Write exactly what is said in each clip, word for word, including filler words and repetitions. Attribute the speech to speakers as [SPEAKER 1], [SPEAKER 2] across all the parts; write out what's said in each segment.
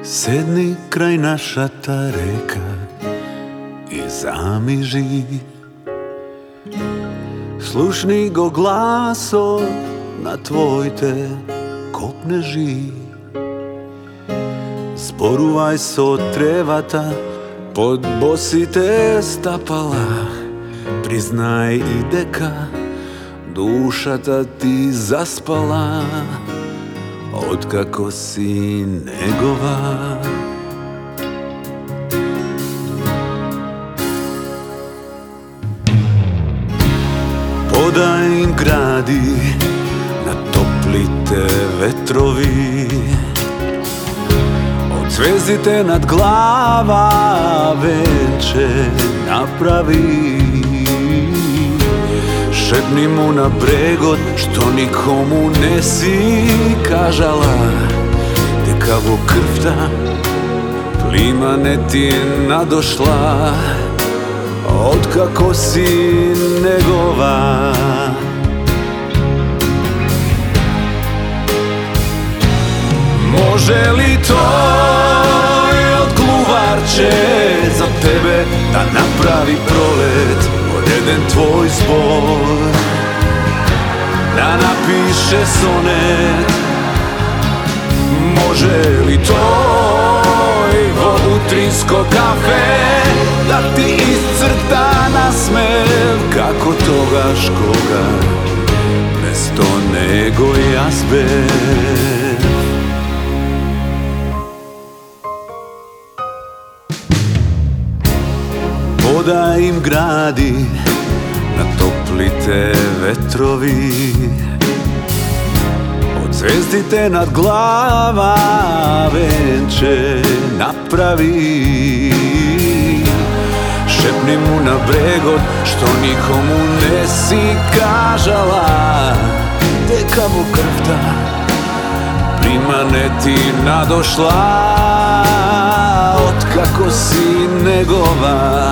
[SPEAKER 1] Sedni kraj naša ta reka i zamiži, slušni go glaso na tvoj te kopneži. Zboruvaj so trevata pod bosite stapala, priznaj i deka duša ta ti zaspala, otkako si negova. Podaj im gradi na toplite vetrovi, od zvezdite nad glava venče napravi. Šepni mu na bregot što nikomu ne si kažala, dekavo krvta plima ne ti nadošla, otkako si negova. Može li to od gluvarče za tebe da napravi prolet, odeden tvoj zbor, da napiše sonet? Može li to utrinsko kafe da ti iscrta nasmev kako togaš koga mesto nego jazbev? Voda im gradi na toplite vetrovi, od zvezdite nad glava venče napravi. Šepni mu na bregot što nikomu ne si kažala, dekavo krvta plima ne ti nadošla, otkako si negova.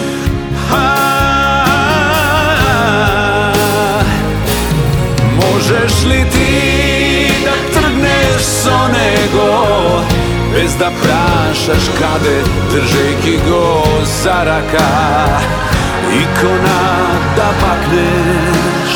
[SPEAKER 1] Možeš li ti da trgneš so nego bez da prašaš kade, držejki go za raka, ikona da bakneš?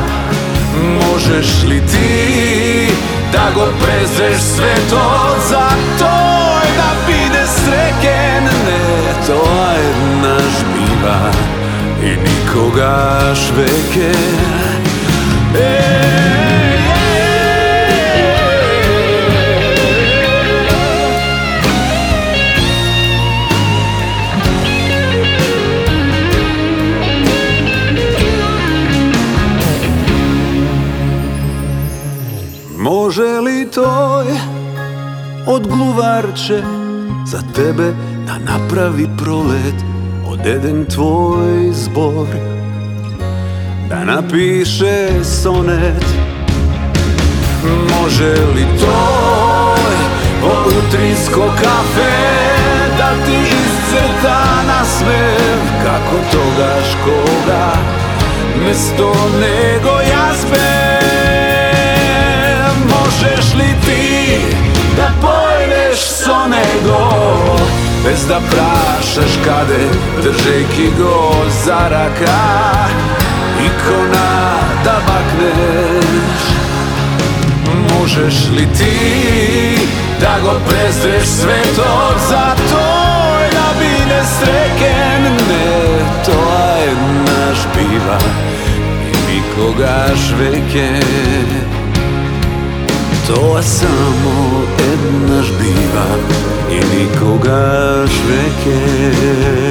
[SPEAKER 1] Možeš li ti da go prezreš sve to za to da bide sreken? Ne, to jedna žbiva i nikoga šveke. Može li toj od gluvarče za tebe da napravi prolet, odeden tvoj zbor, da napiše sonet? Može li toj od utrinsko kafe da ti iscrta nasmev kako togaš koga mesto nego jazbe? Možeš li ti da pojdeš so nego bez da prašaš kade, držejki go za raka, ikona da bakneš? Možeš li ti da go prezreš sve to za to da bide sreken? Ne, to jedna žbiva i nikoga šveke. To je samo jedna žbiva i nikoga šveke.